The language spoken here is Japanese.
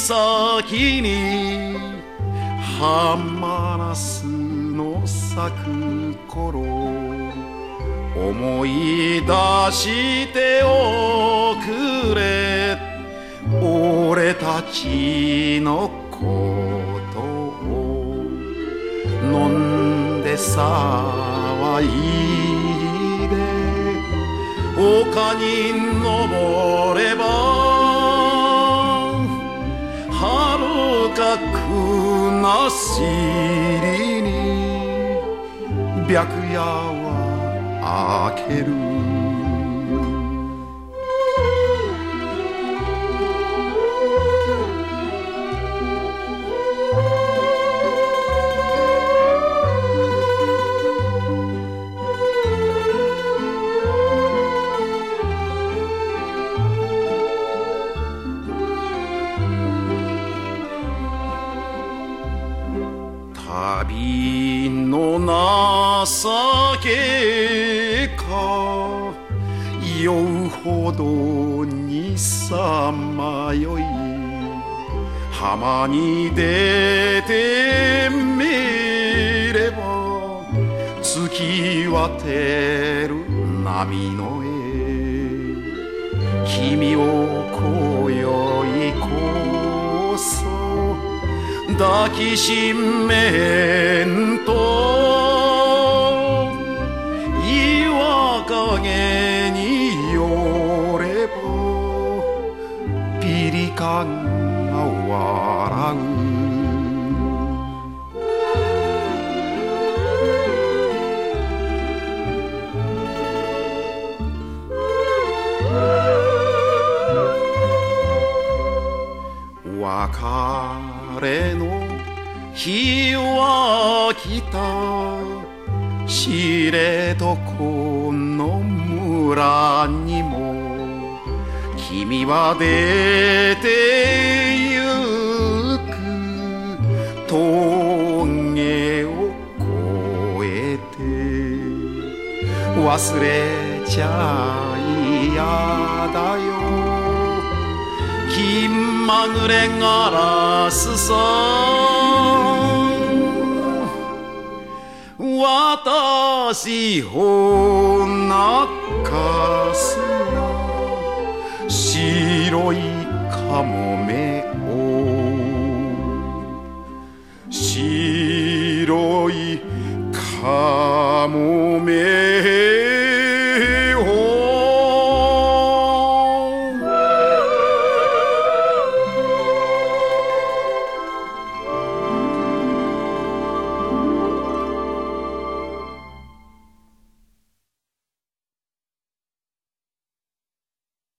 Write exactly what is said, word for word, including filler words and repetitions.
岬にハマナスの咲く頃思い出しておくれ俺たちのことを飲んで騒いで丘に登れば遥か国後に白夜は明ける旅の情けか酔うほどにさまよい浜に出てみれば月は照る波の絵君を今宵こそ抱きしめんと岩陰に寄ればピリカンが笑う別れの日は来た知床の村にも君は出てゆく峠を越えて忘れちゃいやだよ気まぐれガラスさ私ほなかすな白いかもめを白いかもめ